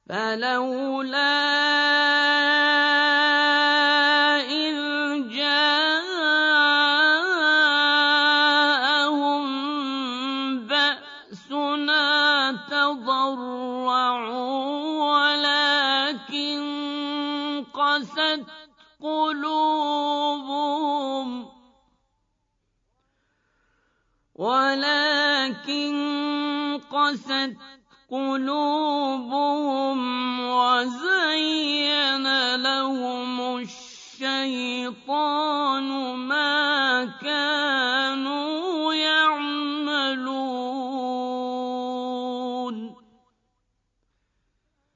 فلولا إذ جاءهم بأسنا تضرعوا ولكن قست قلوبهم وزين لهم الشيطان ما كانوا